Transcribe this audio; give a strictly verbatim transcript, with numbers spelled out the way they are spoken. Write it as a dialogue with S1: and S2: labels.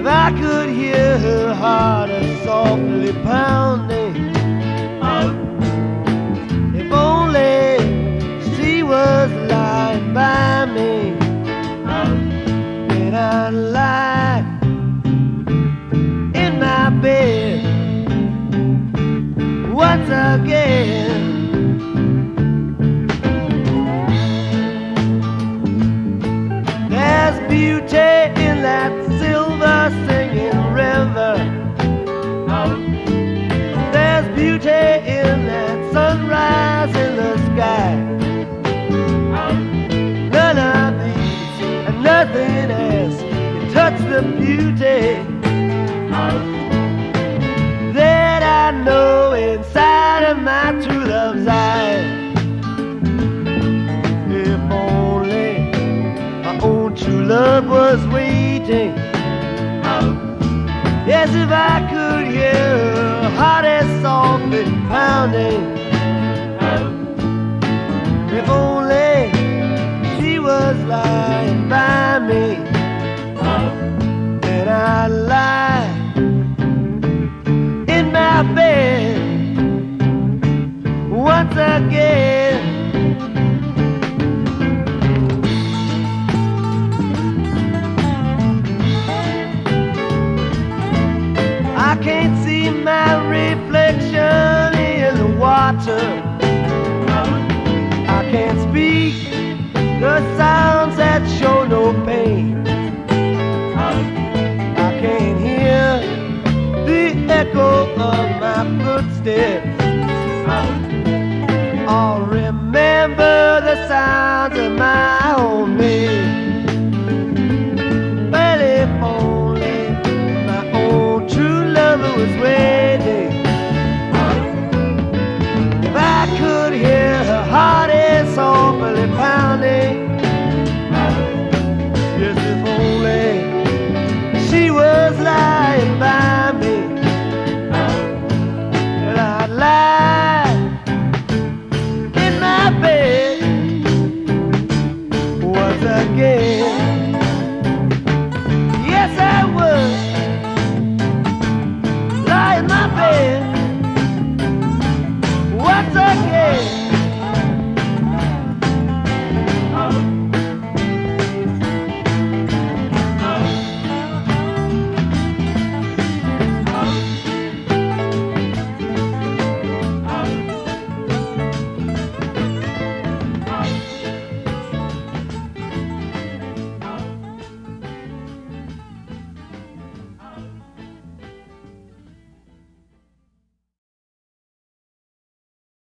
S1: If I could hear her heart a softly pounding, if only she was lying by me, then I'd lie in my bed once again. There's beauty in that silver singing river. There's beauty in that sunrise in the sky. None of these and nothing else can touch the beauty that I know inside of my true love's eyes. If only my own true love was waiting. Yes, if I could hear her heart as softly pounding. If only she was lying by me, then I'd lie in my bed once again. I can't see my reflection in the water. I can't speak the sounds that show no pain. I can't hear the echo of my footsteps or remember the sounds of my own name. Well, if only my own true lover was waiting. If I could hear her heart is softly pounding. Yes, if only she was lying by me, and I'd lie in my bed once again.